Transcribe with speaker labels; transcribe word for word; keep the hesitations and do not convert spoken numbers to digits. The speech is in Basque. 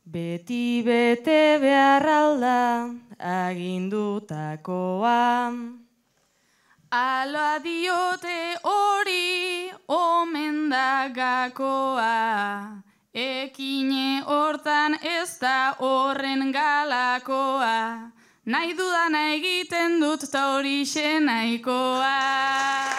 Speaker 1: Beti bete behar alda agindutakoa. Ala diote hori omen da gakoa, ekine hortan ez da horren galakoa, nahi dudana egiten dut ta horixe nahikoa.